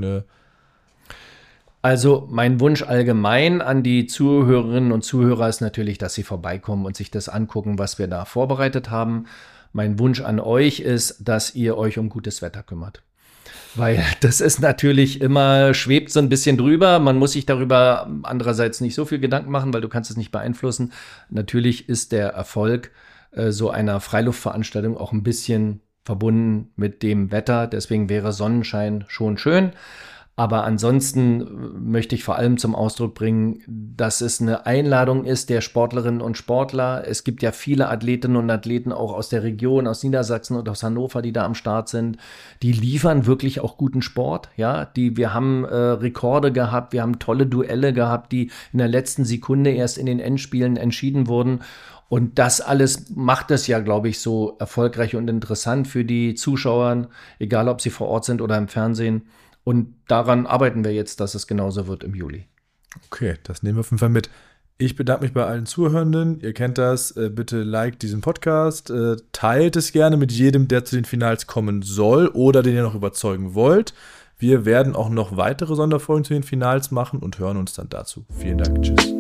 Also mein Wunsch allgemein an die Zuhörerinnen und Zuhörer ist natürlich, dass sie vorbeikommen und sich das angucken, was wir da vorbereitet haben. Mein Wunsch an euch ist, dass ihr euch um gutes Wetter kümmert. Weil das ist natürlich immer, schwebt so ein bisschen drüber. Man muss sich darüber andererseits nicht so viel Gedanken machen, weil du kannst es nicht beeinflussen. Natürlich ist der Erfolg so einer Freiluftveranstaltung auch ein bisschen verbunden mit dem Wetter. Deswegen wäre Sonnenschein schon schön. Aber ansonsten möchte ich vor allem zum Ausdruck bringen, dass es eine Einladung ist der Sportlerinnen und Sportler. Es gibt ja viele Athletinnen und Athleten auch aus der Region, aus Niedersachsen und aus Hannover, die da am Start sind. Die liefern wirklich auch guten Sport. Ja, wir haben Rekorde gehabt, wir haben tolle Duelle gehabt, die in der letzten Sekunde erst in den Endspielen entschieden wurden. Und das alles macht es ja, glaube ich, so erfolgreich und interessant für die Zuschauer, egal ob sie vor Ort sind oder im Fernsehen. Und daran arbeiten wir jetzt, dass es genauso wird im Juli. Okay, das nehmen wir auf jeden Fall mit. Ich bedanke mich bei allen Zuhörenden. Ihr kennt das. Bitte liked diesen Podcast. Teilt es gerne mit jedem, der zu den Finals kommen soll oder den ihr noch überzeugen wollt. Wir werden auch noch weitere Sonderfolgen zu den Finals machen und hören uns dann dazu. Vielen Dank. Tschüss.